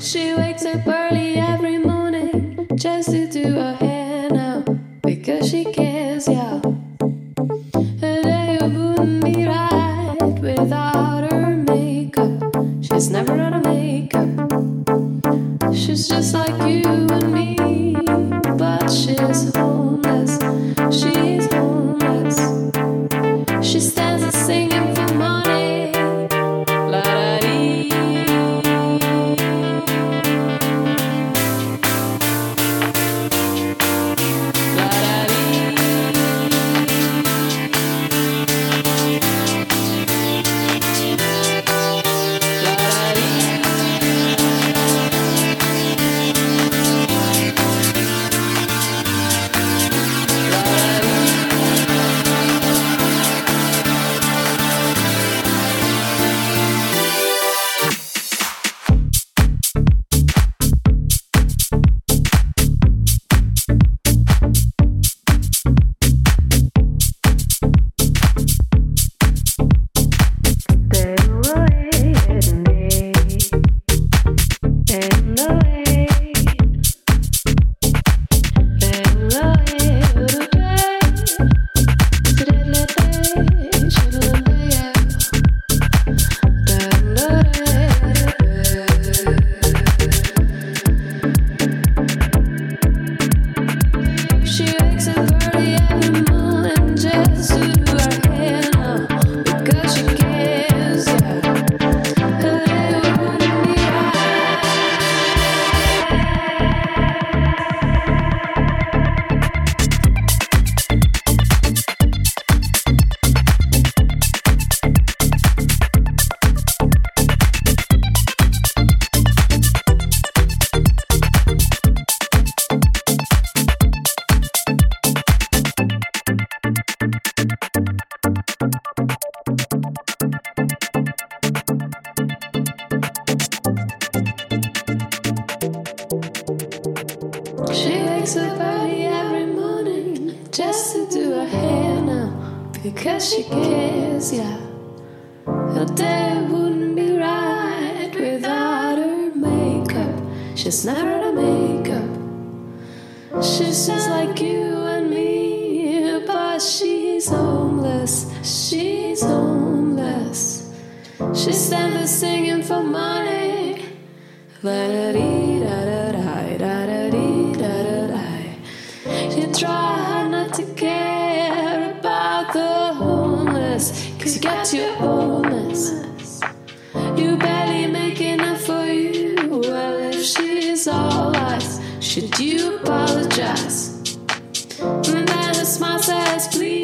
She wakes up early every morning just to do her hair now because she cares, yeah. Her day wouldn't be right without her makeup. She's never out of makeup. She's just like you and me, but she's homeless. She's homeless. She stands there singing for money. La-da-dee. She wakes up early every morning just to do her hair now because she cares, yeah. Her day wouldn't be right without her makeup. She's never out of makeup. She's just like you and me, but she's homeless. She's homeless. She stands there singing for money. You try hard not to care about the homeless, 'cause you got your homeless. You barely make enough for you. Well, if she's all eyes, should you apologize? And then a smile says, please.